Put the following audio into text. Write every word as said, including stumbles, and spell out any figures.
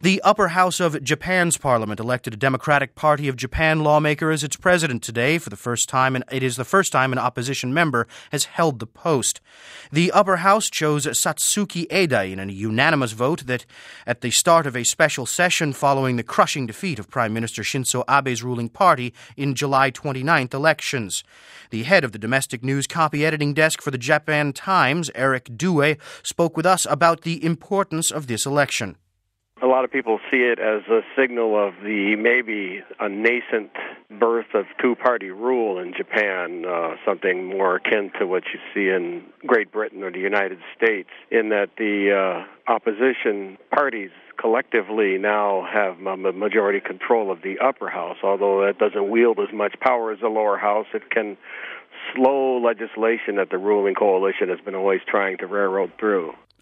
The upper house of Japan's parliament elected a Democratic Party of Japan lawmaker as its president today for the first time, and it is the first time an opposition member has held the post. The upper house chose Satsuki Edai in a unanimous vote that at the start of a special session following the crushing defeat of Prime Minister Shinzo Abe's ruling party in July twenty-ninth elections. The head of the domestic news copy editing desk for the Japan Times, Eric Due, spoke with us about the importance of this election. A lot of people see it as a signal of the maybe a nascent birth of two-party rule in Japan, uh, something more akin to what you see in Great Britain or the United States, in that the uh, opposition parties collectively now have a majority control of the upper house. Although that doesn't wield as much power as the lower house, it can slow legislation that the ruling coalition has been always trying to railroad through.